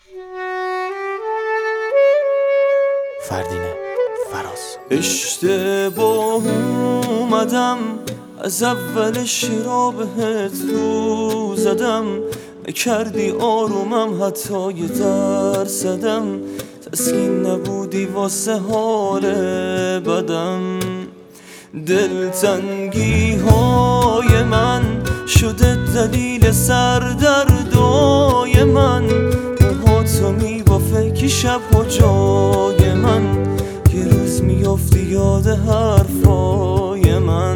فردینه فراز. اشتباه اومدم از اولش را بهت رو زدم، کردی آرومم حتی یه درصدم، تسکین نبودی واسه حال بدم. دلتنگی های من شده دلیل سردردای من، موهاتو میبافه که شبها جای من، یه روز میافتی یاد حرفای من.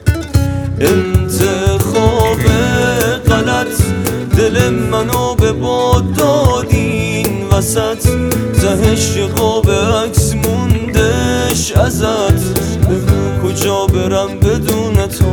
انتخاب غلط دل منو به باد دادین وسط، تهش یه قاب عکس موندش ازت، بگو کجا برم بدون تو.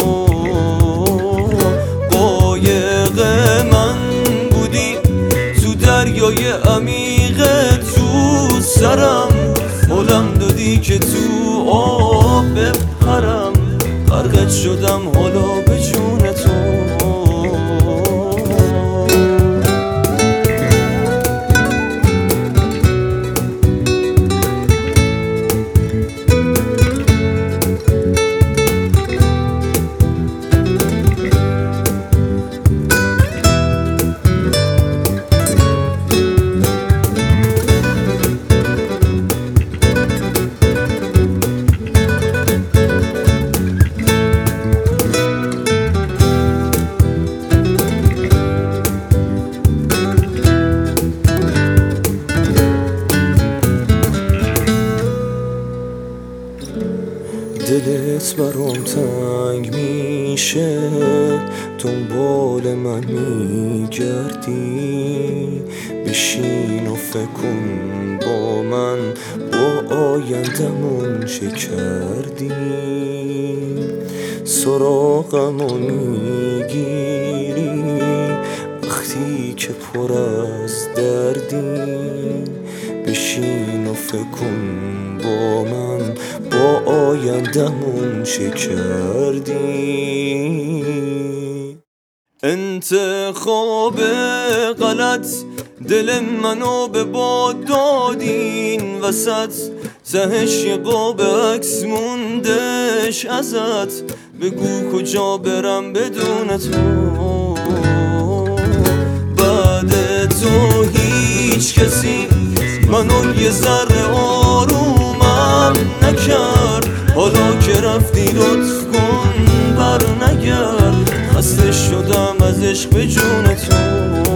قایق من بودی تو دریای عمیق، تو سرم حالم دادی که تو آب بپرم، غرقت شدم حالا به جون تو. دلت برام تنگ میشه، دنبال من میگردی، بشین و فکر کن با من، با آیندمون چه کردی. سراغمو میگیری وقتی که پر از دردی، بشین و فکر کن با من، با آیندمون چه کردی. انتخاب غلط دل منو به باد دادین وسط، تهش یه قاب عکس موندش ازت، بگو کجا برم بدون تو. بعد تو هیچ کسی منو یه ذره آرومم نکرد، حالا که رفتی لطف کن بر نگرد، خسته شدم از عشق به جون تو.